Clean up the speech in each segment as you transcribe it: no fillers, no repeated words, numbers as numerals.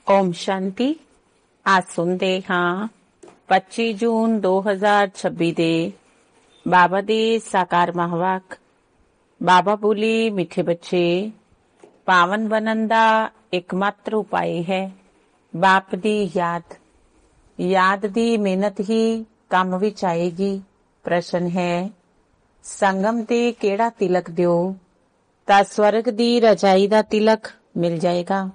ओम शांति। आज सुनते हाँ 25 जून 2026 ਦੇ ਬਾਬਾ ਦੇ ਸਾਕਾਰ ਮਹਾਵਾਕ। ਬਾਬਾ ਬੋਲੀ, ਮਿੱਠੇ ਬੱਚੇ, ਪਾਵਨ ਬਣਨ ਦਾ ਇੱਕਮਾਤਰ ਉਪਾਅ ਹੈ ਬਾਪ ਦੀ ਯਾਦ। ਯਾਦ ਦੀ ਮਿਹਨਤ ਹੀ ਕੰਮ ਵਿੱਚ ਆਏਗੀ। ਪ੍ਰਸ਼ਨ ਹੈ, ਸੰਗਮ ਤੇ ਕਿਹੜਾ ਤਿਲਕ ਦਿਓ ਤਾਂ ਸਵਰਗ ਦੀ ਰਜਾਈ ਦਾ ਤਿਲਕ ਮਿਲ ਜਾਏਗਾ।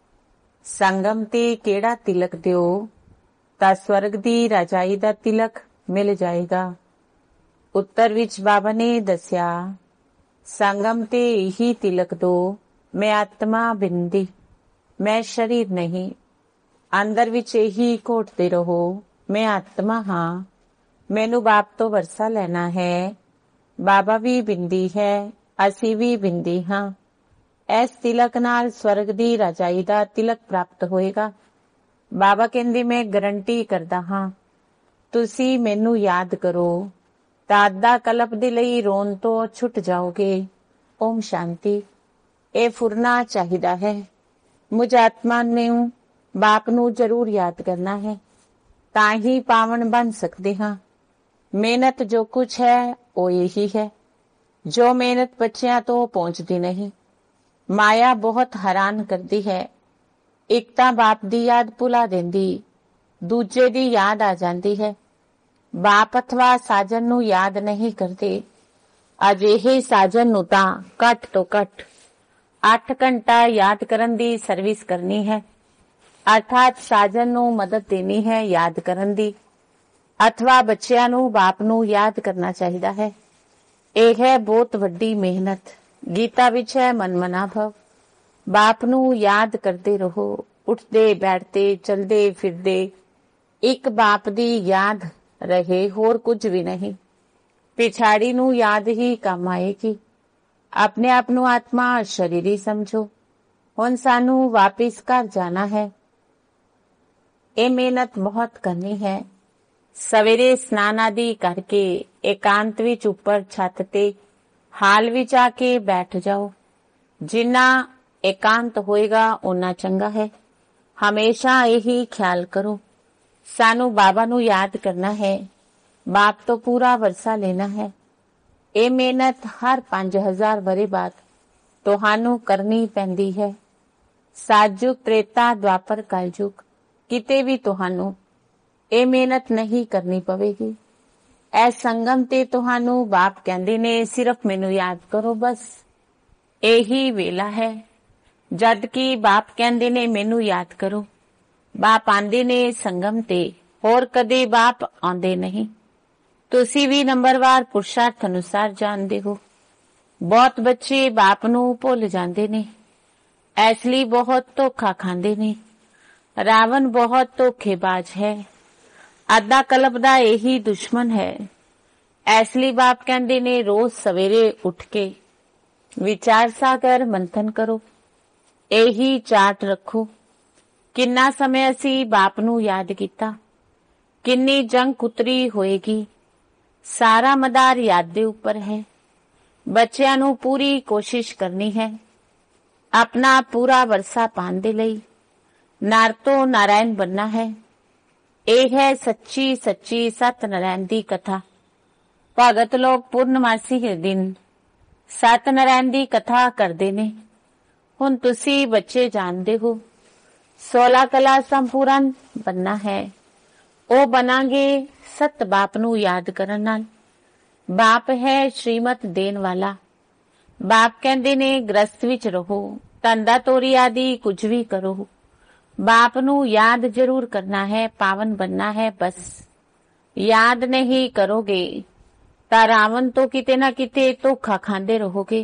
ਸੰਗਮ ਤੇ ਕਿਹੜਾ ਤਿਲਕ ਦਿਓ ਤਾਂ ਸਵਰਗ ਦੀ ਰਜਾਈ ਦਾ ਤਿਲਕ ਮਿਲ ਜਾਏਗਾ। ਉੱਤਰ ਵਿੱਚ ਬਾਬਾ ਨੇ ਦੱਸਿਆ, ਸੰਗਮ ਤੇ ਇਹੀ ਤਿਲਕ ਦੋ, ਮੈਂ ਆਤਮਾ ਬਿੰਦੀ, ਮੈਂ ਸ਼ਰੀਰ ਨਹੀਂ। ਅੰਦਰ ਵਿੱਚ ਇਹੀ ਘੋਟਦੇ ਰਹੋ, ਮੈਂ ਆਤਮਾ ਹਾਂ, ਮੈਨੂੰ ਬਾਪ ਤੋਂ ਵਰਸਾ ਲੈਣਾ ਹੈ। ਬਾਬਾ ਵੀ ਬਿੰਦੀ ਹੈ, ਅਸੀਂ ਵੀ ਬਿੰਦੀ ਹਾਂ। ਇਸ ਤਿਲਕ ਨਾਲ ਸਵਰਗ ਦੀ ਰਜਾਈ ਦਾ ਤਿਲਕ ਪ੍ਰਾਪਤ ਹੋਏਗਾ। ਬਾਬਾ ਕਹਿੰਦੇ, ਮੈਂ ਗਰੰਟੀ ਕਰਦਾ ਹਾਂ, ਤੁਸੀਂ ਮੈਨੂੰ ਯਾਦ ਕਰੋ ਤਾਂ ਅੱਧਾ ਕਲਪ ਦੇ ਲਈ ਰੋਣ ਤੋਂ ਛੁੱਟ ਜਾਓਗੇ। ਓਮ ਸ਼ਾਂਤੀ। ਇਹ ਫੁਰਨਾ ਚਾਹੀਦਾ ਹੈ। ਮੁਝ ਆਤਮਾ ਨੂੰ ਬਾਪ ਨੂੰ ਜ਼ਰੂਰ ਯਾਦ ਕਰਨਾ ਹੈ, ਤਾਂ ਹੀ ਪਾਵਨ ਬਣ ਸਕਦੇ ਹਾਂ। ਮਿਹਨਤ ਜੋ ਕੁਛ ਹੈ ਉਹ ਇਹੀ ਹੈ, ਜੋ ਮਿਹਨਤ ਬੱਚਿਆਂ ਤੋਂ ਪਹੁੰਚਦੀ ਨਹੀਂ। ਮਾਇਆ ਬਹੁਤ ਹੈਰਾਨ ਕਰਦੀ ਹੈ। ਇੱਕ ਤਾਂ ਬਾਪ ਦੀ ਯਾਦ ਭੁਲਾ ਦਿੰਦੀ, ਦੂਜੇ ਦੀ ਯਾਦ ਆ ਜਾਂਦੀ ਹੈ। ਬਾਪ ਅਥਵਾ ਸਾਜਨ ਨੂੰ ਯਾਦ ਨਹੀਂ ਕਰਦੇ। ਅਜਿਹੇ ਸਾਜਨ ਨੂੰ ਤਾਂ ਘੱਟ ਤੋਂ ਘੱਟ 8 ਘੰਟਾ ਯਾਦ ਕਰਨ ਦੀ ਸਰਵਿਸ ਕਰਨੀ ਹੈ, ਅਰਥਾਤ ਸਾਜਨ ਨੂੰ ਮਦਦ ਦੇਣੀ ਹੈ ਯਾਦ ਕਰਨ ਦੀ, ਅਥਵਾ ਬੱਚਿਆਂ ਨੂੰ ਬਾਪ ਨੂੰ ਯਾਦ ਕਰਨਾ ਚਾਹੀਦਾ ਹੈ। ਇਹ ਹੈ ਬਹੁਤ ਵੱਡੀ ਮਿਹਨਤ। ਗੀਤਾ ਵਿੱਚ ਹੈ, ਮਨ ਮਨਾ ਭਵ। ਬਾਪ ਨੂੰ ਯਾਦ ਕਰਦੇ ਰਹੋ, ਉੱਠਦੇ ਬੈਠਦੇ ਚਲਦੇ ਫਿਰਦੇ ਇੱਕ ਬਾਪ ਦੀ ਯਾਦ ਰਹੇ, ਹੋਰ ਕੁਝ ਵੀ ਨਹੀਂ। ਪਿਛਾੜੀ ਨੂੰ ਯਾਦ ਹੀ ਕੰਮ ਆਏਗੀ। ਆਪਣੇ ਆਪ ਨੂੰ ਆਤਮਾ ਸ਼ਰੀਰੀ ਸਮਝੋ। ਹੁਣ ਸਾਨੂੰ ਵਾਪਿਸ ਘਰ ਜਾਣਾ ਹੈ। ਇਹ ਮਿਹਨਤ ਬਹੁਤ ਕਰਨੀ ਹੈ। ਸਵੇਰੇ ਇਸ਼ਨਾਨ ਆਦਿ ਕਰਕੇ ਇਕਾਂਤ ਵਿੱਚ ਉੱਪਰ ਛੱਤ ਤੇ ਹਾਲ ਵਿੱਚ ਆ ਕੇ ਬੈਠ ਜਾਓ। ਜਿੰਨਾ ਇਕਾਂਤ ਹੋਏਗਾ ਓਨਾ ਚੰਗਾ ਹੈ। ਹਮੇਸ਼ਾ ਇਹੀ ਖਿਆਲ ਕਰੋ, ਸਾਨੂੰ ਬਾਬਾ ਨੂੰ ਯਾਦ ਕਰਨਾ ਹੈ, ਬਾਪ ਤੋਂ ਪੂਰਾ ਵਰਸਾ ਲੈਣਾ ਹੈ। ਇਹ ਮਿਹਨਤ ਹਰ 5000 ਵਰ੍ਹੇ ਬਾਅਦ ਤੁਹਾਨੂੰ ਕਰਨੀ ਪੈਂਦੀ ਹੈ। ਸਤਯੁਗ, ਤ੍ਰੇਤਾ, ਦੁਆਪਰ, ਕਲਯੁਗ, ਕਿਤੇ ਵੀ ਤੁਹਾਨੂੰ ਇਹ ਮਿਹਨਤ ਨਹੀਂ ਕਰਨੀ ਪਵੇਗੀ। ਇਸ ਸੰਗਮ ਤੇ ਤੁਹਾਨੂੰ ਬਾਪ ਕਹਿੰਦੇ ਨੇ, ਸਿਰਫ ਮੈਨੂੰ ਯਾਦ ਕਰੋ, ਬਸ ਇਹੀ ਵੇਲਾ ਹੈ ਜਦ ਕਿ ਬਾਪ ਕਹਿੰਦੇ ਨੇ ਮੈਨੂੰ ਯਾਦ ਕਰੋ। ਬਾਪ ਆਂਦੇ ਨੇ ਸੰਗਮ ਤੇ, ਹੋਰ ਕਦੇ ਬਾਪ ਆਉਂਦੇ ਨਹੀਂ। ਤੁਸੀਂ ਵੀ ਨੰਬਰਵਾਰ ਪੁਰਸ਼ਾਰਥ ਅਨੁਸਾਰ ਜਾਣਦੇ ਹੋ। ਬਹੁਤ ਬੱਚੇ ਬਾਪ ਨੂੰ ਭੁੱਲ ਜਾਂਦੇ ਨੇ, ਇਸ ਲਈ ਬਹੁਤ ਧੋਖਾ ਖਾਂਦੇ ਨੇ। ਰਾਵਣ ਬਹੁਤ ਧੋਖੇਬਾਜ਼ ਹੈ, ਅੱਧਾ ਕਲਪ ਦਾ ਇਹੀ ਦੁਸ਼ਮਣ ਹੈ। ਇਸ ਲਈ ਬਾਪ ਕਹਿੰਦੇ ਨੇ, ਰੋਜ਼ ਸਵੇਰੇ ਉੱਠ ਕੇ ਵਿਚਾਰ ਸਾਗਰ ਮੰਥਨ ਕਰੋ, ਇਹੀ ਚਾਰਟ ਰੱਖੋ। ਕਿੰਨਾ ਸਮੇਂ ਅਸੀਂ ਬਾਪ ਨੂੰ ਯਾਦ ਕੀਤਾ, ਕਿੰਨੀ ਜੰਗ ਉਤਰੀ ਹੋਏਗੀ। ਸਾਰਾ ਮਦਾਰ ਯਾਦ ਦੇ ਉੱਪਰ ਹੈ। ਬੱਚਿਆਂ ਨੂੰ ਪੂਰੀ ਕੋਸ਼ਿਸ਼ ਕਰਨੀ ਹੈ ਆਪਣਾ ਪੂਰਾ ਵਰਸਾ ਪਾਉਣ ਦੇ ਲਈ। ਨਰ ਤੋਂ ਨਾਰਾਇਣ ਬਣਨਾ ਹੈ। ਇਹ ਹੈ ਸੱਚੀ ਸੱਚੀ ਸਤ ਨਾਰਾਇਣ ਦੀ ਕਥਾ। ਭਗਤ ਲੋਕ ਪੂਰਨਮਾਸੀ ਦੇ ਦਿਨ ਸਤ ਨਾਰਾਇਣ ਦੀ ਕਥਾ ਕਰਦੇ ਨੇ। ਹੁਣ ਤੁਸੀਂ ਬੱਚੇ ਜਾਣਦੇ ਹੋ 16 ਕਲਾ ਸੰਪੂਰਨ ਬਣਨਾ ਹੈ। ਉਹ ਬਣਾਂਗੇ ਸਤ ਬਾਪ ਨੂੰ ਯਾਦ ਕਰਨ ਨਾਲ। ਬਾਪ ਹੈ ਸ਼੍ਰੀਮਤ ਦੇਣ ਵਾਲਾ। ਬਾਪ ਕਹਿੰਦੇ ਨੇ, ਗ੍ਰਸਤ ਵਿੱਚ ਰਹੋ, ਧੰਦਾ ਤੋਰੀ ਆਦਿ ਕੁਝ ਵੀ ਕਰੋ, ਬਾਪ ਨੂੰ ਯਾਦ ਜ਼ਰੂਰ ਕਰਨਾ ਹੈ, ਪਾਵਨ ਬਣਨਾ ਹੈ। ਬਸ ਯਾਦ ਨਹੀਂ ਕਰੋਗੇ ਤਾਂ ਰਾਵਣ ਤੋਂ ਕਿਤੇ ਨਾ ਕਿਤੇ ਧੋਖਾ ਖਾਂਦੇ ਰਹੋਗੇ।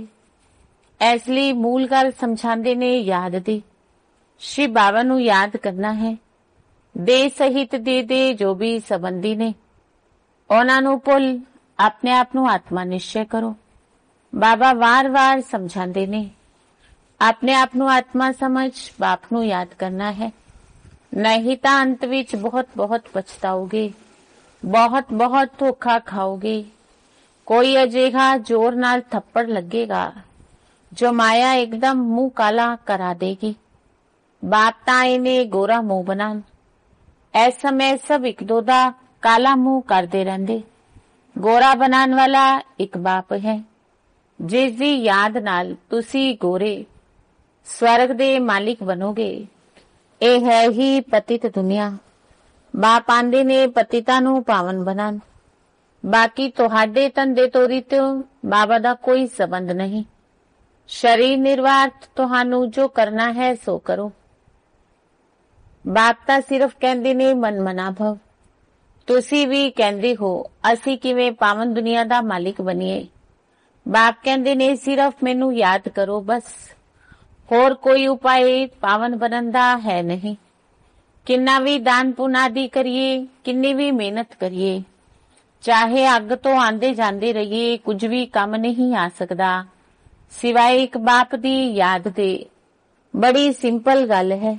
ਇਸ ਲਈ ਮੂਲ ਗੱਲ ਸਮਝਾਉਂਦੇ ਨੇ ਯਾਦ ਦੀ। ਸ਼ਿਵ ਬਾਬਾ ਨੂੰ ਯਾਦ ਕਰਨਾ ਹੈ। ਦੇ ਸਹਿਤ ਦੇ ਜੋ ਵੀ ਸੰਬੰਧੀ ਨੇ ਉਹਨਾਂ ਨੂੰ ਭੁੱਲ ਆਪਣੇ ਆਪ ਨੂੰ ਆਤਮਾ ਨਿਸ਼ਚੈ ਕਰੋ। ਬਾਬਾ ਵਾਰ-ਵਾਰ ਸਮਝਾਉਂਦੇ ਨੇ, ਆਪਣੇ ਆਪ ਨੂੰ ਆਤਮਾ ਸਮਝ ਬਾਪ ਨੂੰ ਯਾਦ ਕਰਨਾ ਹੈ, ਨਹੀਂ ਤਾਂ ਅੰਤ ਵਿੱਚ ਬਹੁਤ ਪਛਤਾਓਗੇ, ਬਹੁਤ ਧੋਖਾ ਖਾਓਗੇ। ਕੋਈ ਅਜਿਹਾ ਜ਼ੋਰ ਨਾਲ ਥੱਪੜ ਲੱਗੇਗਾ ਜੋ ਮਾਇਆ ਇੱਕਦਮ ਮੂੰਹ ਕਾਲਾ ਕਰਾ ਦੇਗੀ। ਬਾਪ ਤਾਂ ਇਹਨੇ ਗੋਰਾ ਮੂੰਹ ਬਣਾਉਣ। ਇਸ ਸਮੇਂ ਸਭ ਇੱਕ ਦੋ ਦਾ ਕਾਲਾ ਮੂੰਹ ਕਰਦੇ ਰਹਿੰਦੇ। ਗੋਰਾ ਬਣਾਉਣ ਵਾਲਾ ਇੱਕ ਬਾਪ ਹੈ, ਜਿਸ ਦੀ ਯਾਦ ਨਾਲ ਤੁਸੀਂ ਗੋਰੇ ਸਵਰਗ ਦੇ ਮਾਲਿਕ ਬਣੋਗੇ। ਇਹ ਹੈ ਹੀ ਪਤਿਤ ਦੁਨੀਆ। ਬਾਪ ਆਂਦੇ ਨੇ ਪਤਿਤਾਂ ਨੂੰ ਪਾਵਨ ਬਣਾਉਣ। ਬਾਕੀ ਤੁਹਾਡੇ ਧੰਦੇ ਤੋਰੀ ਤੋਂ ਬਾਬਾ ਦਾ ਕੋਈ ਸੰਬੰਧ ਨਹੀਂ। ਸ਼ਰੀਰ ਨਿਰਵਾਹ ਤੁਹਾਨੂੰ ਜੋ ਕਰਨਾ ਹੈ ਸੋ ਕਰੋ। ਬਾਪ ਤਾਂ ਸਿਰਫ ਕਹਿੰਦੇ ਨੇ ਮਨ ਮਨਾ ਭਵ। ਤੁਸੀਂ ਵੀ ਕਹਿੰਦੇ ਹੋ ਅਸੀਂ ਕਿਵੇਂ ਪਾਵਨ ਦੁਨੀਆ ਦਾ ਮਾਲਿਕ ਬਣੀਏ। ਬਾਪ ਕਹਿੰਦੇ ਨੇ ਸਿਰਫ ਮੈਨੂੰ ਯਾਦ ਕਰੋ ਬਸ। ਹੋਰ ਕੋਈ ਉਪਾਏ ਪਾਵਨ ਬਣਨ ਦਾ ਹੈ ਨਹੀਂ। ਕਿੰਨਾ ਵੀ ਦਾਨ ਪੁੰਨ ਆਦਿ ਕਰੀਏ, ਕਿੰਨੀ ਵੀ ਮਿਹਨਤ ਕਰੀਏ, ਚਾਹੇ ਅੱਗ ਤੋਂ ਆਂਦੇ ਜਾਂਦੇ ਰਹੀਏ, ਕੁਝ ਵੀ ਕੰਮ ਨਹੀਂ ਆ ਸਕਦਾ ਸਿਵਾਏ ਇੱਕ ਬਾਪ ਦੀ ਯਾਦ ਦੇ। ਬੜੀ ਸਿੰਪਲ ਗੱਲ ਹੈ।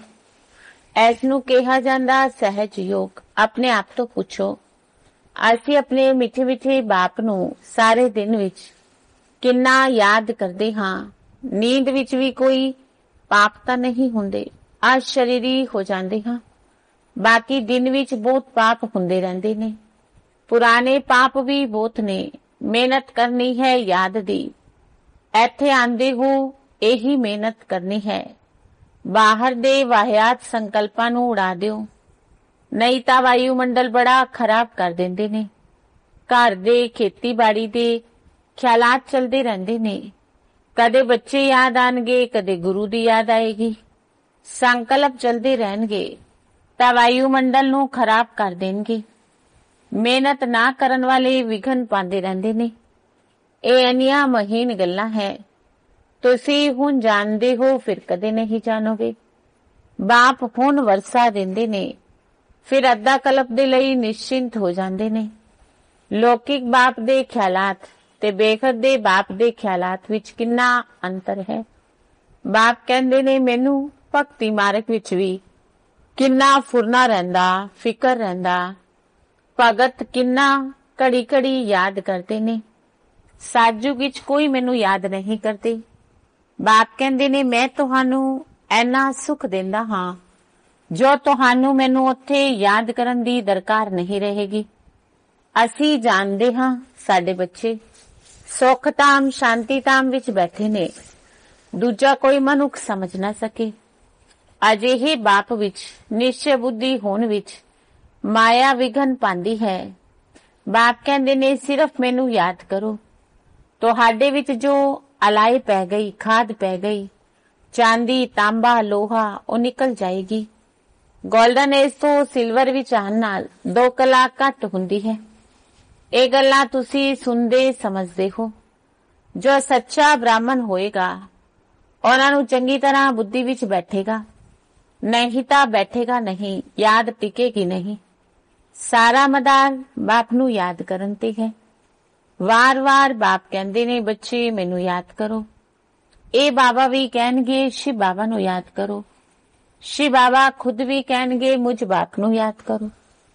ਇਸ ਨੂੰ ਕਿਹਾ ਜਾਂਦਾ ਸਹਿਜ ਯੋਗ। ਆਪਣੇ ਆਪ ਤੋਂ ਪੁੱਛੋ, ਅਸੀਂ ਆਪਣੇ ਮਿੱਠੇ ਮਿੱਠੇ ਬਾਪ ਨੂੰ ਸਾਰੇ ਦਿਨ ਵਿੱਚ ਕਿੰਨਾ ਯਾਦ ਕਰਦੇ ਹਾਂ। ਨੀਂਦ ਵਿੱਚ ਵੀ ਕੋਈ ਪਾਪ ਤਾਂ ਨਹੀਂ ਹੁੰਦੇ, ਅਸ਼ਰੀਰੀ ਹੋ ਜਾਂਦੇ ਹਾਂ। ਬਾਕੀ ਦਿਨ ਵਿੱਚ ਬਹੁਤ ਪਾਪ ਹੁੰਦੇ ਰਹਿੰਦੇ ਨੇ। ਪੁਰਾਣੇ ਪਾਪ ਵੀ ਬਹੁਤ ਨੇ। ਮਿਹਨਤ ਕਰਨੀ ਹੈ ਯਾਦ ਦੀ। ਇੱਥੇ ਆਂਦੇ ਹੋ ਇਹੀ ਮਿਹਨਤ ਕਰਨੀ ਹੈ। ਬਾਹਰ ਦੇ ਵਾਹਿਆਤ ਸੰਕਲਪਾਂ ਨੂੰ ਉਡਾ ਦਿਓ, ਨਹੀਂ ਤਾਂ ਵਾਯੂਮੰਡਲ ਬੜਾ ਖਰਾਬ ਕਰ ਦਿੰਦੇ ਨੇ। ਘਰ ਦੇ ਖੇਤੀਬਾੜੀ ਦੇ ਖਿਆਲਾਤ ਚਲਦੇ ਰਹਿੰਦੇ ਨੇ। ਕਦੇ ਬੱਚੇ ਯਾਦ ਆਣਗੇ, ਕਦੇ ਗੁਰੂ ਦੀ ਯਾਦ ਆਏਗੀ। ਸੰਕਲਪ ਚਲਦੇ ਰਹਿਣਗੇ ਤਾਂ ਵਾਯੂਮੰਡਲ ਨੂੰ ਖਰਾਬ ਕਰ ਦੇਣਗੇ। ਮਿਹਨਤ ਨਾ ਕਰਨ ਵਾਲੇ ਵਿਘਨ ਪਾਉਂਦੇ ਰਹਿੰਦੇ ਨੇ। ਇਹ ਇੰਨੀਆਂ ਮਹੀਨ ਗੱਲਾਂ ਹੈ। ਤੁਸੀਂ ਹੁਣ ਜਾਣਦੇ ਹੋ, ਫਿਰ ਕਦੇ ਨਹੀਂ ਜਾਣੋਗੇ। ਬਾਪ ਹੁਣ ਵਰਸਾ ਦਿੰਦੇ ਨੇ, ਫਿਰ ਅੱਧਾ ਕਲਪ ਦੇ ਲਈ ਨਿਸ਼ਚਿੰਤ ਹੋ ਜਾਂਦੇ ਨੇ। ਲੌਕਿਕ ਬਾਪ ਦੇ ਖਿਆਲਾਤ ਤੇ ਬੇਖਤ ਦੇ ਬਾਪ ਦੇ ਖਿਆਲਾਤ ਵਿੱਚ ਕਿੰਨਾ ਅੰਤਰ ਹੈ। ਬਾਪ ਕਹਿੰਦੇ ਨੇ ਮੈਨੂੰ ਭਗਤੀ ਮਾਰਗ ਵਿੱਚ ਵੀ ਕਿੰਨਾ ਫੁਰਨਾ ਰਹਿੰਦਾ, ਫਿਕਰ ਰਹਿੰਦਾ। ਭਗਤ ਕਿੰਨਾ ਘੜੀ ਘੜੀ ਯਾਦ ਕਰਦੇ ਨੇ। ਸਾਜੂ ਵਿੱਚ ਕੋਈ ਮੈਨੂੰ ਯਾਦ ਨਹੀਂ ਕਰਦੇ। ਬਾਪ ਕਹਿੰਦੇ ਨੇ ਮੈਂ ਤੁਹਾਨੂੰ ਐਨਾ ਸੁਖ ਦਿੰਦਾ ਹਾਂ ਜੋ ਤੁਹਾਨੂੰ ਮੈਨੂੰ ਉੱਥੇ ਯਾਦ ਕਰਨ ਦੀ ਦਰਕਾਰ ਨਹੀਂ ਰਹੇਗੀ। ਅਸੀਂ ਜਾਣਦੇ ਹਾਂ ਸਾਡੇ ਬੱਚੇ ਸੁਖ ਧਾਮ ਸ਼ਾਂਤੀ ਧਾਮ ਵਿੱਚ ਬੈਠੇ ਨੇ, ਦੂਜਾ ਕੋਈ ਮਨੁੱਖ ਸਮਝ ਨਾ ਸਕੇ। ਅਜਿਹੇ ਬਾਪ ਵਿੱਚ ਨਿਸ਼ਚੈ ਬੁੱਧੀ ਹੋਣ ਵਿੱਚ ਮਾਇਆ ਵਿਘਨ ਪਾਉਂਦੀ ਹੈ। ਬਾਪ ਕਹਿੰਦੇ ਨੇ ਸਿਰਫ ਮੈਨੂੰ ਯਾਦ ਕਰੋ। ਤੁਹਾਡੇ ਵਿੱਚ ਜੋ ਅਲਾਈ ਪੈ ਗਈ, ਖਾਦ ਪੈ ਗਈ, ਚਾਂਦੀ ਤਾਂਬਾ ਲੋਹਾ, ਉਹ ਨਿਕਲ ਜਾਏਗੀ। ਗੋਲਡਨ ਏਜ ਤੋਂ ਸਿਲਵਰ ਵਿੱਚ ਆਉਣ ਨਾਲ 2 ਕਲਾ ਘੱਟ ਹੁੰਦੀ ਹੈ। ਇਹ ਗੱਲਾਂ ਤੁਸੀਂ ਸੁਣਦੇ ਸਮਝਦੇ ਹੋ। ਜੋ ਸੱਚਾ ਬ੍ਰਾਹਮਣ ਹੋਏਗਾ ਉਹਨਾਂ ਨੂੰ ਚੰਗੀ ਤਰ੍ਹਾਂ ਬੁੱਧੀ ਵਿੱਚ ਬੈਠੇਗਾ, ਨਹੀਂ ਤਾਂ ਬੈਠੇਗਾ ਨਹੀਂ, ਯਾਦ ਟਿਕੇਗੀ ਨਹੀਂ। ਸਾਰਾ ਮਦਾਰ ਬਾਪ ਨੂੰ ਯਾਦ ਕਰਨ ਤੇ ਹੈ। ਵਾਰ-ਵਾਰ ਬਾਪ ਕਹਿੰਦੇ ਨੇ ਬੱਚੇ ਮੈਨੂੰ ਯਾਦ ਕਰੋ। ਇਹ ਬਾਬਾ ਵੀ ਕਹਿਣਗੇ ਸ਼ਿਵ ਬਾਬਾ ਨੂੰ ਯਾਦ ਕਰੋ। ਸ਼ਿਵ ਬਾਬਾ ਖੁਦ ਵੀ ਕਹਿਣਗੇ ਮੁਝ ਬਾਪ ਨੂੰ ਯਾਦ ਕਰੋ।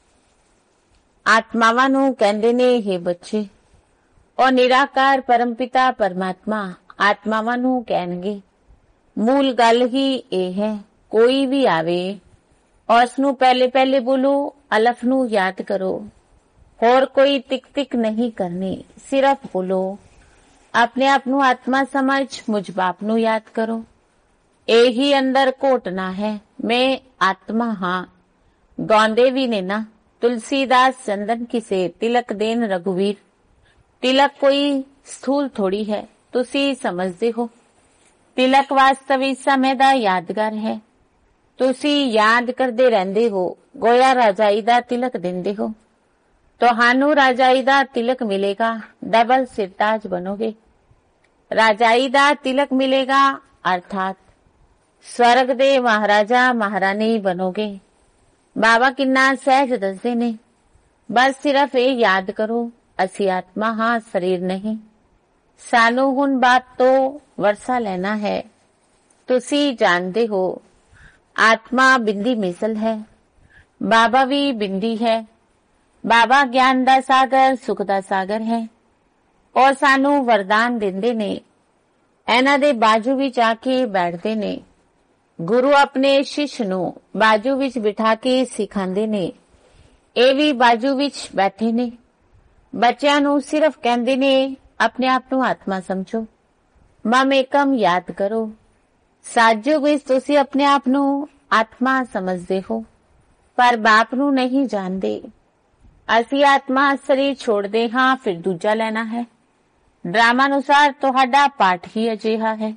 ਆਤਮਾਵਾਂ ਨੂੰ ਕਹਿੰਦੇ ਨੇ ਇਹ ਬੱਚੇ, ਉਹ ਨਿਰਾਕਾਰ ਪਰਮਪਿਤਾ ਪਰਮਾਤਮਾ ਆਤਮਾਵਾਂ ਨੂੰ ਕਹਿਣਗੇ। ਮੂਲ ਗੱਲ ਹੀ ਇਹ ਹੈ, ਕੋਈ ਵੀ ਆਵੇ ਉਸ ਨੂੰ ਪਹਿਲੇ ਪਹਿਲੇ ਬੋਲੋ ਅਲਫ ਨੂੰ ਯਾਦ ਕਰੋ। ਹੋਰ ਕੋਈ ਟਿਕ ਟਿਕ ਨਹੀਂ ਕਰਨੀ, ਸਿਰਫ ਬੋਲੋ। ਆਪਣੇ ਆਪ ਨੂੰ ਆਤਮਾ ਸਮਝ ਮੁਝ ਬਾਪ ਨੂੰ ਯਾਦ ਕਰੋ। ਇਹੀ ਅੰਦਰ ਘੋਟਣਾ ਹੈ, ਮੈਂ ਆਤਮਾ ਹਾਂ। ਗਾਉਂਦੇ ਵੀ ਨੇ ਨਾ ਤੁਲਸੀਦਾਸ ਚੰਦਨ ਕਿਸੇ ਤਿਲਕ ਦੇਨ ਰਘੁਵੀਰ। ਤਿਲਕ ਕੋਈ ਸਥੂਲ ਥੋੜੀ ਹੈ, ਤੁਸੀਂ ਸਮਝਦੇ ਹੋ। ਤਿਲਕ ਵਾਸਤਵਿਕ ਸਮੇਂ ਦਾ ਯਾਦਗਾਰ ਹੈ। ਤੁਸੀਂ ਯਾਦ ਕਰਦੇ ਰਹਿੰਦੇ ਹੋ। ਗੋਇਆ ਰਾਜਾਈ ਦਾ ਤਿਲਕ ਦਿੰਦੇ ਹੋ, ਤੁਹਾਨੂੰ ਰਾਜਾਈ ਦਾ ਤਿਲਕ ਮਿਲੇਗਾ, ਡਬਲ ਸਿਰਤਾਜ ਬਣੋਗੇ। ਰਾਜਾਈ ਦਾ ਤਿਲਕ ਮਿਲੇਗਾ ਅਰਥਾਤ ਸਵਰਗ ਦੇ ਮਹਾਰਾਜਾ ਮਹਾਰਾਣੀ ਬਣੋਗੇ। ਬਾਬਾ ਕਿੰਨਾ ਸਹਿਜ ਦੱਸਦੇ ਨੇ। ਬਸ ਸਿਰਫ ਇਹ ਯਾਦ ਕਰੋ ਅਸੀਂ ਆਤਮਾ ਹਾਂ, ਸਰੀਰ ਨਹੀਂ। ਸਾਨੂੰ ਹੁਣ ਬਾਤ ਤੋਂ ਵਰਸਾ ਲੈਣਾ ਹੈ। ਤੁਸੀਂ ਜਾਣਦੇ ਹੋ ਆਤਮਾ ਬਿੰਦੀ ਮਿਸਲ ਹੈ, ਬਾਬਾ ਵੀ ਬਿੰਦੀ ਹੈ। ਬਾਬਾ ਗਿਆਨ ਦਾ ਸਾਗਰ, ਸੁਖ ਦਾ ਸਾਗਰ ਹੈ। ਔਰ ਸਾਨੂੰ ਵਰਦਾਨ ਦਿੰਦੇ ਨੇ। ਇਹਨਾਂ ਦੇ ਬਾਜੂ ਵਿੱਚ ਆ ਕੇ ਬੈਠਦੇ ਨੇ। ਗੁਰੂ ਆਪਣੇ ਸ਼ਿਸ਼ ਨੂੰ ਬਾਜੂ ਵਿੱਚ ਬਿਠਾ ਕੇ ਸਿਖਾਉਂਦੇ ਨੇ। ਇਹ ਵੀ ਬਾਜੂ ਵਿੱਚ ਬੈਠੇ ਨੇ। ਬੱਚਿਆਂ ਨੂੰ ਸਿਰਫ ਕਹਿੰਦੇ ਨੇ ਆਪਣੇ ਆਪ ਨੂੰ ਆਤਮਾ ਸਮਝੋ, ਮਮ ਏਕਮ ਯਾਦ ਕਰੋ। ਸਾਜੋਗ ਵਿੱਚ ਤੁਸੀਂ ਆਪਣੇ ਆਪ ਨੂੰ ਆਤਮਾ ਸਮਝਦੇ ਹੋ, ਪਰ ਬਾਪ ਨੂੰ ਨਹੀਂ ਜਾਣਦੇ। ਅਸੀਂ ਆਤਮਾ ਸਰੀਰ ਛੋੜਦੇ ਹਾਂ, ਫਿਰ ਦੂਜਾ ਲੈਣਾ ਹੈ। ਡਰਾਮਾ ਅਨੁਸਾਰ ਤੁਹਾਡਾ ਪਾਠ ਹੀ ਅਜਿਹਾ ਹੈ।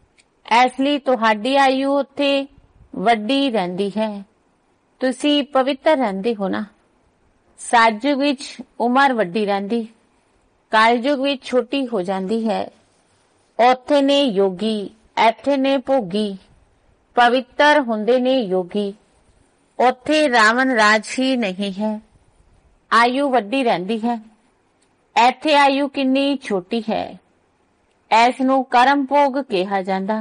ਇਸ ਲਈ ਤੁਹਾਡੀ ਆਯੂ ਉੱਥੇ ਵੱਡੀ ਰਹਿੰਦੀ ਹੈ। ਤੁਸੀਂ ਪਵਿੱਤਰ ਰਹਿੰਦੇ ਹੋ ਨਾ। ਸਤਯੁਗ ਵਿੱਚ ਉਮਰ ਵੱਡੀ ਰਹਿੰਦੀ, ਕਲਯੁਗ ਵਿੱਚ ਛੋਟੀ ਹੋ ਜਾਂਦੀ ਹੈ। ਉੱਥੇ ਨੇ ਯੋਗੀ, ਇੱਥੇ ਨੇ ਭੋਗੀ। ਪਵਿੱਤਰ ਹੁੰਦੇ ਨੇ ਯੋਗੀ। ਉੱਥੇ ਰਾਵਣ ਰਾਜ ਹੀ ਨਹੀਂ ਹੈ। ਆਯੂ ਵੱਡੀ ਰਹਿੰਦੀ ਹੈ। ਇੱਥੇ ਆਯੂ ਕਿੰਨੀ ਛੋਟੀ ਹੈ। ਇਸ ਨੂੰ ਕਰਮ ਭੋਗ ਕਿਹਾ ਜਾਂਦਾ।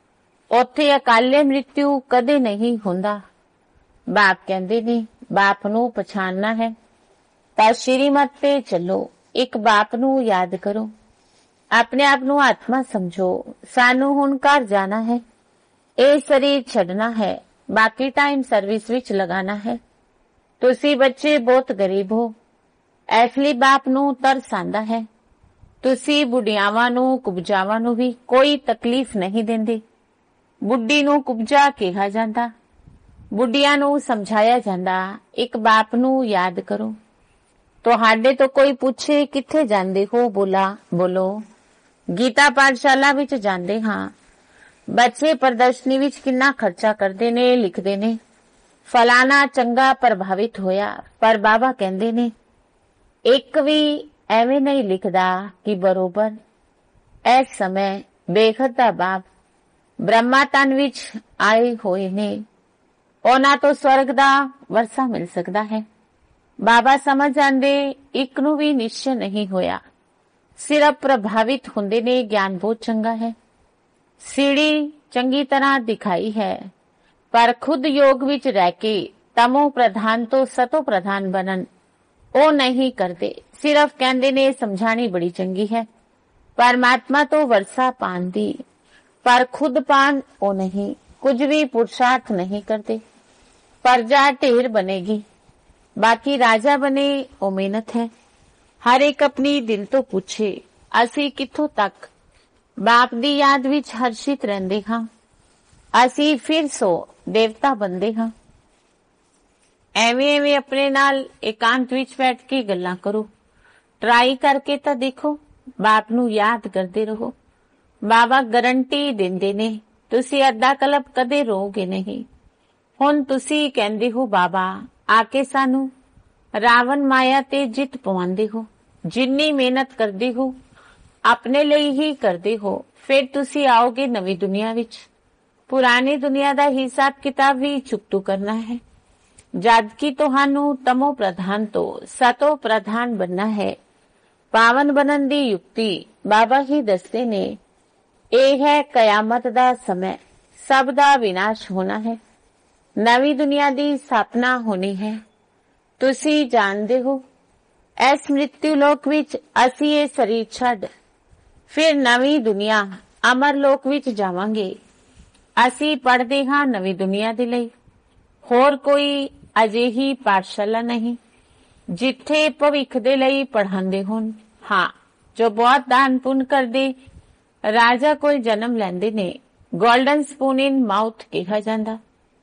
ਉੱਥੇ ਅਕਾਲੇ ਮ੍ਰਿਤਿੂ ਕਦੇ ਨਹੀਂ ਹੁੰਦਾ। ਬਾਪ ਕਹਿੰਦੇ ਨੇ ਬਾਪ ਨੂੰ ਪਛਾਣਨਾ ਹੈ ਤਾਂ ਸ਼੍ਰੀਮਤ ਤੇ ਚੱਲੋ। ਇੱਕ ਬਾਪ ਨੂੰ ਯਾਦ ਕਰੋ, ਆਪਣੇ ਆਪ ਨੂੰ ਆਤਮਾ ਸਮਝੋ। ਸਾਨੂੰ ਹੁਣ ਘਰ ਜਾਣਾ ਹੈ, ਇਹ ਸਰੀਰ ਛੱਡਣਾ ਹੈ, ਬਾਕੀ ਟਾਈਮ ਸਰਵਿਸ ਵਿੱਚ ਲਗਾਣਾ ਹੈ। ਤੁਸੀਂ ਬੱਚੇ ਬਹੁਤ ਗਰੀਬ ਹੋ, ਇਸ ਲਈ ਬਾਪ ਨੂੰ ਤਰਸ ਆਂਦਾ ਹੈ। ਤੁਸੀਂ ਬੁੱਢਿਆਵਾਂ ਨੂੰ ਕੁਬਜਾਵਾਂ ਨੂੰ ਵੀ ਕੋਈ ਤਕਲੀਫ ਨਹੀਂ ਦਿੰਦੇ। ਬੁੱਢੀ ਨੂੰ ਕੁਬਜਾ ਕਿਹਾ ਜਾਂਦਾ, ਬੁੱਢੀਆਂ ਨੂੰ ਸਮਝਾਇਆ ਜਾਂਦਾ। ਇੱਕ ਬਾਪ ਨੂੰ ਯਾਦ ਕਰੋ। ਤੁਹਾਡੇ ਤੋਂ ਕੋਈ ਪੁੱਛੇ ਕਿੱਥੇ ਜਾਂਦੇ ਹੋ, ਬੋਲੋ ਗੀਤਾ ਪਾਠਸ਼ਾਲਾ ਵਿੱਚ ਜਾਂਦੇ ਹਾਂ। ਬੱਚੇ ਪ੍ਰਦਰਸ਼ਨੀ ਵਿੱਚ ਕਿੰਨਾ ਖਰਚਾ ਕਰਦੇ ਨੇ, ਲਿਖਦੇ ਨੇ ਫਲਾਣਾ ਚੰਗਾ ਪ੍ਰਭਾਵਿਤ ਹੋਇਆ, ਪਰ ਬਾਬਾ ਕਹਿੰਦੇ ਨੇ ਇੱਕ ਵੀ ਐਵੇਂ ਨਹੀਂ ਲਿਖਦਾ ਕਿ ਬਰੋਬਰ। ਇਸ ਸਮੇਂ ਬੇਖਤ ਦਾ ਬਾਪ ਬ੍ਰਹਮਾ ਤਨ ਵਿੱਚ ਆਏ ਹੋਏ ਨੇ, ਉਹਨਾਂ ਤੋਂ ਸਵਰਗ ਦਾ ਵਰਸਾ ਮਿਲ ਸਕਦਾ ਹੈ। ਬਾਬਾ ਸਮਝ ਜਾਂਦੇ ਇੱਕ ਨੂੰ ਵੀ ਨਿਸ਼ਚੈ ਨਹੀਂ ਹੋਇਆ, ਸਿਰਫ ਪ੍ਰਭਾਵਿਤ ਹੁੰਦੇ ਨੇ। ਗਿਆਨ ਬਹੁਤ ਚੰਗਾ ਹੈ, ਸੀੜੀ ਚੰਗੀ ਤਰ੍ਹਾਂ ਦਿਖਾਈ ਹੈ, ਪਰ ਖੁਦ ਯੋਗ ਵਿੱਚ ਰਹਿ ਕੇ ਤਮੋ ਪ੍ਰਧਾਨ ਤੋਂ ਸਤੋ ਪ੍ਰਧਾਨ ਬਣਨ ਉਹ ਨਹੀਂ ਕਰਦੇ। ਸਿਰਫ ਕਹਿੰਦੇ ਨੇ ਸਮਝਾਣੀ ਬੜੀ ਚੰਗੀ ਹੈ ਪਰਮਾਤਮਾ ਤੋਂ ਵਰਸਾ ਪਾਣ ਦੀ, ਪਰ ਖੁਦ ਪਾਣ ਉਹ ਨਹੀਂ। ਕੁਝ ਵੀ ਪੁਰਸ਼ਾਰਥ ਨਹੀਂ ਕਰਦੇ। ਪ੍ਰਜਾ ਢੇਰ ਬਨੇਗੀ, ਬਾਕੀ ਰਾਜਾ ਬਣੇ ਉਹ ਮਿਹਨਤ ਹੈ। ਹਰ ਇੱਕ ਆਪਣੀ ਦਿਲ ਤੋਂ ਪੁੱਛੇ ਅਸੀਂ ਕਿੱਥੋਂ ਤੱਕ ਬਾਪ ਦੀ ਯਾਦ ਵਿੱਚ ਹਰਸ਼ਿਤ ਰਹਿੰਦੇ ਹਾਂ। ਅਸੀਂ ਫਿਰ ਸੋ ਦੇਵਤਾ ਬਣਦੇ ਹਾਂ। ਐਵੇਂ ਆਪਣੇ ਨਾਲ ਇਕਾਂਤ ਵਿੱਚ ਬੈਠ ਕੇ ਗੱਲਾਂ ਕਰੋ। ਟਰਾਈ ਕਰਕੇ ਤਾਂ ਦੇਖੋ, ਬਾਪ ਨੂੰ ਯਾਦ ਕਰਦੇ ਰਹੋ। ਬਾਬਾ ਗਰੰਟੀ ਦਿੰਦੇ ਨੇ ਤੁਸੀਂ ਅੱਧਾ ਕਲਪ ਕਦੇ ਰੋਗੇ ਨਹੀਂ। ਹੁਣ ਤੁਸੀਂ ਕਹਿੰਦੇ ਹੋ ਬਾਬਾ ਆ ਕੇ ਸਾਨੂੰ ਰਾਵਣ ਮਾਇਆ ਤੇ ਜਿੱਤ ਪਵਾਉਂਦੇ ਹੋ। ਜਿੰਨੀ ਮਿਹਨਤ ਕਰਦੇ ਹੋ ਆਪਣੇ ਲਈ ਹੀ ਕਰਦੇ ਹੋ। ਫਿਰ ਤੁਸੀਂ ਆਓਗੇ ਨਵੀਂ ਦੁਨੀਆ ਵਿੱਚ। ਪੁਰਾਣੀ ਦੁਨੀਆ ਦਾ ਹਿਸਾਬ ਕਿਤਾਬ ਵੀ ਚੁਕਤੂ ਕਰਨਾ ਹੈ। ਜਦ ਕਿ ਤੁਹਾਨੂੰ ਤਮੋ ਪ੍ਰਧਾਨ ਤੋਂ ਸਤੋ ਪ੍ਰਧਾਨ ਬਣਨਾ ਹੈ। ਪਾਵਨ ਬਣਨ ਦੀ ਯੁਕਤੀ ਬਾਬਾ ਹੀ ਦੱਸਦੇ ਨੇ। ਇਹ ਹੈ ਕਿਆਮਤ ਦਾ ਸਮੇਂ, ਸਭ ਦਾ ਵਿਨਾਸ਼ ਹੋਣਾ ਹੈ। ਨਵੀਂ ਦੁਨੀਆ ਦੀ ਸਥਾਪਨਾ ਹੋਣੀ ਹੈ। ਤੁਸੀਂ ਜਾਣਦੇ ਹੋ ਇਸ ਮ੍ਰਿਤਿੂ ਲੋਕ ਵਿੱਚ ਅਸੀਂ ਇਹ ਸਰੀਰ ਛੱਡ ਫਿਰ ਨਵੀਂ ਦੁਨੀਆ ਅਮਰ ਲੋਕ ਵਿੱਚ ਜਾਵਾਂਗੇ। ਅਸੀਂ ਪੜ੍ਹਦੇ ਹਾਂ ਨਵੀਂ ਦੁਨੀਆ ਦੇ ਲਈ। ਹੋਰ ਕੋਈ ਅਜਿਹੀ ਪਾਠਸ਼ਾਲਾ ਨਹੀਂ ਜਿੱਥੇ ਭਵਿੱਖ ਦੇ ਲਈ ਪੜ੍ਹਾਉਂਦੇ ਹੋਣ। ਹਾਂ, ਜੋ ਬਹੁਤ ਦਾਨ ਪੁੰਨ ਕਰਦੇ ਰਾਜਾ ਕੋਲ ਜਨਮ ਲੈਂਦੇ ਨੇ। ਗੋਲਡਨ ਸਪੂਨ ਇਨ ਮਾਊਥ ਕਿਹਾ ਜਾਂਦਾ।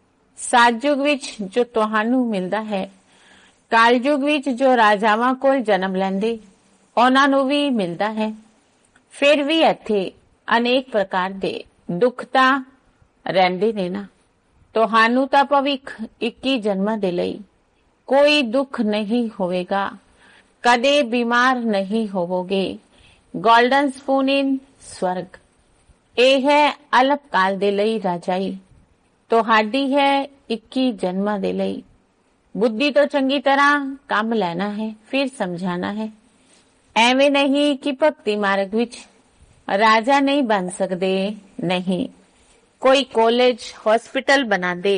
ਸਤਯੁਗ ਵਿੱਚ ਜੋ ਤੁਹਾਨੂੰ ਮਿਲਦਾ ਹੈ, ਕਲਯੁਗ ਵਿੱਚ ਜੋ ਰਾਜਾਵਾਂ ਕੋਲ ਜਨਮ ਲੈਂਦੇ ਉਹਨਾਂ ਨੂੰ ਵੀ ਮਿਲਦਾ ਹੈ। ਫਿਰ ਵੀ ਇੱਥੇ ਅਨੇਕ ਪ੍ਰਕਾਰ ਦੇ ਦੁੱਖ ਤਾਂ ਰਹਿੰਦੇ ਨੇ ਨਾ। ਤੁਹਾਨੂੰ ਤਾਂ ਭਵਿੱਖ 21 ਜਨਮਾਂ ਦੇ ਲਈ ਕੋਈ ਦੁੱਖ ਨਹੀਂ ਹੋਵੇਗਾ, ਕਦੇ ਬਿਮਾਰ ਨਹੀਂ ਹੋਵੋਗੇ। ਗੋਲਡਨ ਸਪੂਨ ਇਨ ਸਵਰਗ। ਇਹ ਹੈ ਅਲਪ ਕਾਲ ਦੇ ਲਈ ਰਾਜਾਈ, ਤੁਹਾਡੀ ਹੈ 21 ਜਨਮਾਂ ਦੇ ਲਈ। ਬੁੱਧੀ ਤੋਂ ਚੰਗੀ ਤਰ੍ਹਾਂ ਕੰਮ ਲੈਣਾ ਹੈ, ਫਿਰ ਸਮਝਾਣਾ ਹੈ। ਐਵੇਂ ਨਹੀਂ ਕਿ ਭਗਤੀ ਮਾਰਗ ਵਿੱਚ ਰਾਜਾ ਨਹੀਂ ਬਣ ਸਕਦੇ। ਨਹੀਂ, ਕੋਈ ਕਾਲਜ ਹਸਪੀਟਲ ਬਣਾਉਂਦੇ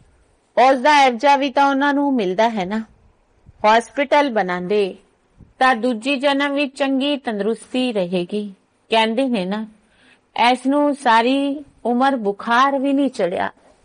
ਉਸ ਦਾ ਐਵਜਾ ਵੀ ਤਾਂ ਉਹਨਾਂ ਨੂੰ ਮਿਲਦਾ ਹੈ ਨਾ। ਹਸਪੀਟਲ ਬਣਾਉਂਦੇ ਤਾਂ ਦੂਜੀ ਜਨਮ ਵਿੱਚ ਚੰਗੀ ਤੰਦਰੁਸਤੀ ਰਹੇਗੀ। ਕਹਿੰਦੇ ਨੇ ਨਾ ਇਸ ਨੂੰ ਸਾਰੀ ਉਮਰ ਬੁਖਾਰ ਵੀ ਨਹੀਂ ਚੜਿਆ,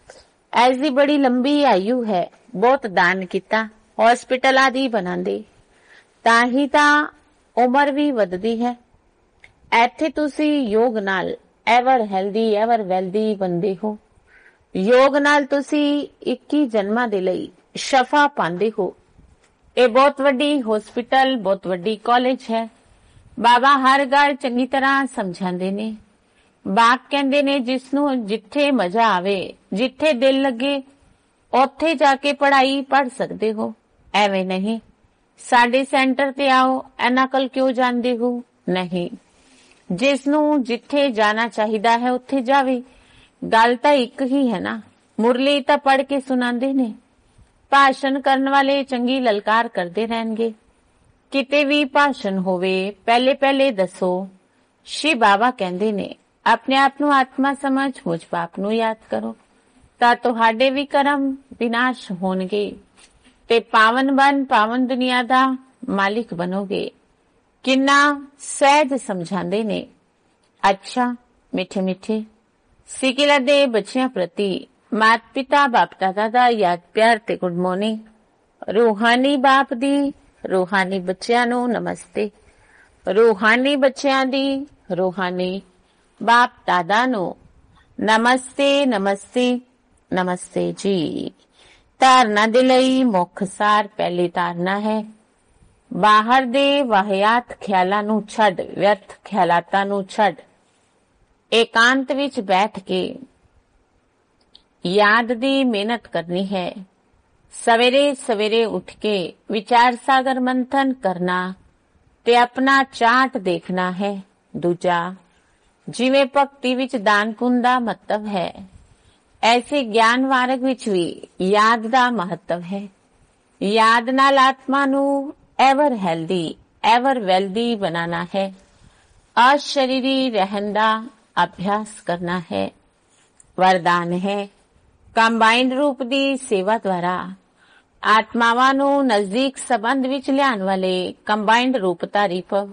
ਐਸੀ ਬੜੀ ਲੰਬੀ ਆਯੂ ਹੈ, ਬਹੁਤ ਦਾਨ ਕੀਤਾ, ਹਸਪੀਟਲ ਆਦਿ ਬਣਾਉਂਦੇ, ਤਾਂ ਹੀ ਤਾਂ ਉਮਰ ਵੀ ਵੱਧਦੀ ਹੈ। ਇੱਥੇ ਤੁਸੀਂ ਯੋਗ ਨਾਲ ਐਵਰ ਹੈਲਦੀ ਐਵਰ ਵੈਲਦੀ ਬਣਦੇ ਹੋ। ਯੋਗ ਨਾਲ ਤੁਸੀਂ 21 ਜਨਮਾਂ ਦੇ ਲਈ ਸ਼ਫਾ ਪਾਉਂਦੇ ਹੋ। ਇਹ ਬਹੁਤ ਵੱਡੀ ਹਸਪੀਟਲ, ਬਹੁਤ ਵੱਡੀ ਕਾਲਜ ਹੈ। ਬਾਬਾ ਹਰ ਗੱਲ ਚੰਗੀ ਤਰ੍ਹਾਂ ਸਮਝਾਉਂਦੇ ਨੇ। ਬਾਪ ਕਹਿੰਦੇ ਨੇ ਜਿਸ ਨੂੰ ਜਿੱਥੇ ਮਜ਼ਾ ਆਵੇ, ਜਿੱਥੇ ਦਿਲ ਲੱਗੇ, ਉੱਥੇ ਜਾ ਕੇ ਪੜ੍ਹਾਈ ਪੜ੍ਹ ਸਕਦੇ ਹੋ। ਐਵੇਂ ਨਹੀਂ ਸਾਡੇ ਸੈਂਟਰ ਤੇ ਆਓ, ਇਹਨਾਂ ਕੋਲ ਕਿਉਂ ਜਾਂਦੇ ਹੋ? ਨਹੀਂ, ਜਿਸ ਨੂੰ ਜਿੱਥੇ ਜਾਣਾ ਚਾਹੀਦਾ ਹੈ ਉੱਥੇ ਜਾਵੇ। ਗੱਲ ਤਾਂ ਇੱਕ ਹੀ ਹੈ ਨਾ। ਮੁਰਲੀ ਤਾਂ ਪੜ੍ਹ ਕੇ ਸੁਣਾਉਂਦੇ ਨੇ, ਭਾਸ਼ਣ ਕਰਨ ਵਾਲੇ ਚੰਗੀ ਲਲਕਾਰ ਕਰਦੇ ਰਹਿਣਗੇ। ਕਿਤੇ ਵੀ ਭਾਸ਼ਣ ਹੋਵੇ, ਪਹਿਲੇ ਪਹਿਲੇ ਦੱਸੋ ਸ਼ਿਵ ਬਾਬਾ ਕਹਿੰਦੇ ਨੇ ਆਪਣੇ ਆਪ ਨੂੰ ਆਤਮਾ ਸਮਝ, ਮੁਝ ਬਾਪ ਨੂੰ ਯਾਦ ਕਰੋ, ਤਾਂ ਤੁਹਾਡੇ ਵੀ ਕਰਮ ਵਿਨਾਸ਼ ਹੋਣਗੇ ਤੇ ਪਾਵਨ ਬਨ ਪਾਵਨ ਦੁਨੀਆ ਦਾ ਮਾਲਿਕ ਬਣੋਗੇ। ਕਿੰਨਾ ਸਹਿਜ ਸਮਝਾਉਂਦੇ ਨੇ। ਅੱਛਾ ਮਿੱਠੇ ਮਿੱਠੇ ਸਿਕਿਲਾ ਦੇ ਬੱਚਿਆਂ ਪ੍ਰਤੀ ਮਾਤਾ ਪਿਤਾ ਬਾਪ ਦਾਦਾ ਦਾ ਯਾਦ ਪਿਆਰ ਤੇ ਗੁੱਡ ਮਾਰਨਿੰਗ। ਰੂਹਾਨੀ ਬਾਪ ਦੀ ਰੂਹਾਨੀ ਬੱਚਿਆਂ ਨੂੰ ਨਮਸਤੇ। ਰੂਹਾਨੀ ਬੱਚਿਆਂ ਦੀ ਰੂਹਾਨੀ ਬਾਪ ਦਾਦਾ ਨੂੰ ਨਮਸਤੇ ਨਮਸਤੇ ਨਮਸਤੇ ਜੀ। ਧਾਰਨਾ ਦੇ ਲਈ ਮੁੱਖ ਸਾਰ ਪਹਿਲੀ ਧਾਰਨਾ ਹੈ, ਬਾਹਰ ਦੇ ਵਾਹਿਆਤ ਖਿਆਲਾਂ ਨੂੰ ਛੱਡ, ਵਿਅਰਥ ਖਿਆਲਾਤਾਂ ਨੂੰ ਛੱਡ, ਏਕਾਂਤ ਵਿੱਚ ਬੈਠ ਕੇ ਯਾਦ ਦੀ ਮਿਹਨਤ ਕਰਨੀ ਹੈ। ਸਵੇਰੇ ਸਵੇਰੇ ਉੱਠ ਕੇ ਵਿਚਾਰ ਸਾਗਰ ਮੰਥਨ ਕਰਨਾ ਤੇ ਆਪਣਾ ਚਾਰਟ ਦੇਖਣਾ ਹੈ। ਦੂਜਾ, ਜਿਵੇਂ ਭਗਤੀ ਵਿੱਚ ਦਾਨ ਪੁੰਨ ਦਾ ਮਹੱਤਵ ਹੈ, ਐਸੇ ਗਿਆਨ ਮਾਰਗ ਵਿੱਚ ਵੀ ਯਾਦ ਦਾ ਮਹੱਤਵ ਹੈ। ਯਾਦ ਨਾਲ ਆਤਮਾ ਨੂੰ ਐਵਰ ਹੈਲਦੀ ਐਵਰ ਵੈਲਦੀ ਬਣਾਣਾ ਹੈ। ਅਸ਼ਰੀਰੀ ਰਹਿਣ ਦਾ ਅਭਿਆਸ ਕਰਨਾ ਹੈ। ਵਰਦਾਨ ਹੈ, ਕੰਬਾਈਨਡ ਰੂਪ ਦੀ ਸੇਵਾ ਦੁਆਰਾ ਆਤਮਾਵਾਂ ਨੂੰ ਨਜ਼ਦੀਕ ਸੰਬੰਧ ਵਿੱਚ ਲਿਆਉਣ ਵਾਲੇ ਕੰਬਾਈਨਡ ਰੂਪ ਧਾਰੀ ਭਵ।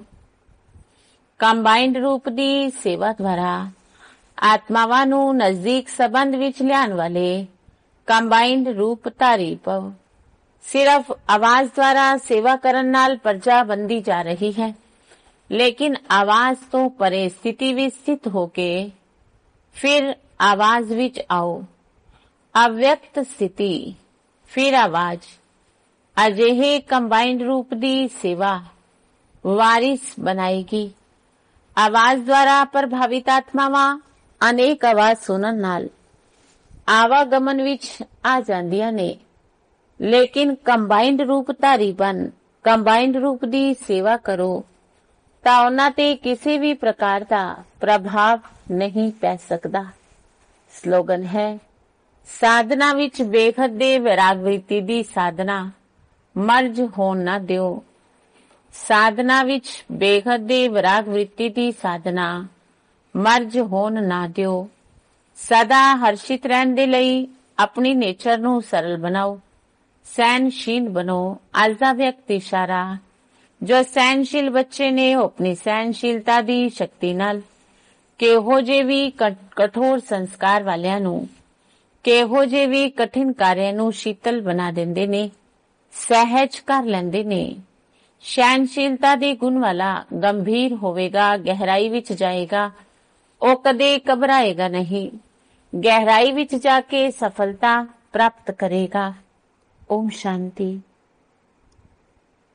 ਕੰਬਾਈਨਡ ਰੂਪ ਦੀ ਸੇਵਾ ਦੁਆਰਾ ਆਤਮਾਵਾਂ ਨੂੰ ਨਜ਼ਦੀਕ ਸੰਬੰਧ ਵਿੱਚ ਲਿਆਉਣ ਵਾਲੇ ਕੰਬਾਈਨਡ ਰੂਪ ਧਾਰੀ ਭਵ। ਸਿਰਫ ਆਵਾਜ਼ ਦੁਆਰਾ ਸੇਵਾ ਕਰਨ ਨਾਲ ਪ੍ਰਜਾ ਬੰਦੀ ਜਾ ਰਹੀ ਹੈ, ਲੇਕਿਨ ਆਵਾਜ਼ ਤੋਂ ਪਰੇ ਸਥਿਤੀ ਵਿੱਚ ਸਥਿਤ ਹੋ ਕੇ ਫਿਰ ਆਵਾਜ਼ ਵਿੱਚ ਆਓ। ਅਵਿਅਕਤ ਸਥਿਤੀ ਫਿਰ ਆਵਾਜ਼। ਅਜਿਹੇ ਕੰਬਾਈਨਡ ਰੂਪ ਦੀ ਸੇਵਾ ਵਾਰਿਸ ਬਣਾਏਗੀ। ਆਵਾਜ਼ ਦੁਆਰਾ ਪ੍ਰਭਾਵਿਤ ਆਤਮਾਵਾਂ ਅਨੇਕ ਆਵਾਜ਼ ਸੁਣਨ ਨਾਲ ਆਵਾਗਮਨ ਵਿੱਚ ਆ ਜਾਂਦੀਆਂ ਨੇ, ਲੇਕਿਨ ਕੰਬਾਈਨਡ ਰੂਪ ਧਾਰੀ ਬਣ ਕੰਬਾਈਨਡ ਰੂਪ ਦੀ ਸੇਵਾ ਕਰੋ ਤਾਂ ਉਹਨਾਂ ਤੇ ਕਿਸੇ ਵੀ ਪ੍ਰਕਾਰ ਦਾ ਪ੍ਰਭਾਵ ਨਹੀਂ ਪੈ ਸਕਦਾ। ਸਲੋਗਨ ਹੈ, ਸਾਧਨਾ ਵਿੱਚ ਬੇਖਦ ਦੇ ਵੈਰਾਗ ਵ੍ਰਿਤੀ ਦੀ ਸਾਧਨਾ ਮਰਜ ਹੋਣ ਨਾ ਦਿਓ। ਸਾਧਨਾ ਵਿੱਚ ਬੇਖਦ ਦੇ ਵੈਰਾਗ ਵ੍ਰਿਤੀ ਦੀ ਸਾਧਨਾ ਮਰਜ ਹੋਣ ਨਾ ਦਿਓ। ਸਦਾ ਹਰਸ਼ਿਤ ਰਹਿਣ ਦੇ ਲਈ ਆਪਣੀ ਨੇਚਰ ਨੂੰ ਸਰਲ ਬਣਾਓ, ਸਹਿਨਸ਼ੀਲ ਬਣੋ। ਅੱਜ ਦਾ ਵਿਅਕਤੀ ਇਸ਼ਾਰਾ, ਜੋ ਸਹਿਨਸ਼ੀਲ ਬੱਚੇ ਨੇ ਉਹ ਆਪਣੀ ਸਹਿਨਸ਼ੀਲਤਾ ਦੀ ਸ਼ਕਤੀ ਨਾਲ ਕਿਹੋ ਜਿਹੇ ਵੀ ਕਠੋਰ ਸੰਸਕਾਰ ਵਾਲਿਆਂ ਨੂੰ, ਕਿਹੋ ਜਿਹੇ ਵੀ ਕਠਿਨ ਕਾਰਿਆਂ ਨੂੰ ਸ਼ੀਤਲ ਬਣਾ ਦਿੰਦੇ ਨੇ, ਸਹਿਜ ਕਰ ਲੈਂਦੇ ਨੇ। ਸਹਿਨਸ਼ੀਲਤਾ ਦੇ ਗੁਣ ਵਾਲਾ ਗੰਭੀਰ ਹੋਵੇਗਾ, ਗਹਿਰਾਈ ਵਿੱਚ ਜਾਏਗਾ, ਉਹ ਕਦੇ ਘਬਰਾਏਗਾ ਨਹੀਂ, ਗਹਿਰਾਈ ਵਿੱਚ ਜਾ ਕੇ ਸਫਲਤਾ ਪ੍ਰਾਪਤ ਕਰੇਗਾ। ਓਮ ਸ਼ਾਂਤੀ।